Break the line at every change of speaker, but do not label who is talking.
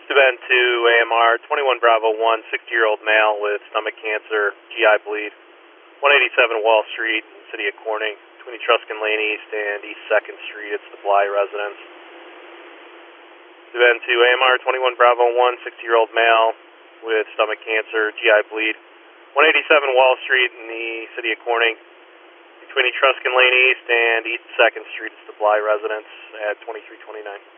Event 2 AMR 21 Bravo 1, 60-year-old male with stomach cancer, GI bleed, 187 Wall Street, City of Corning, between Etruscan Lane East and East 2nd Street. It's the Bly residence. Event 2 AMR 21 Bravo 1, 60-year-old male with stomach cancer, GI bleed, 187 Wall Street in the City of Corning, between Etruscan Lane East and East 2nd Street. It's the Bly residence at 2329.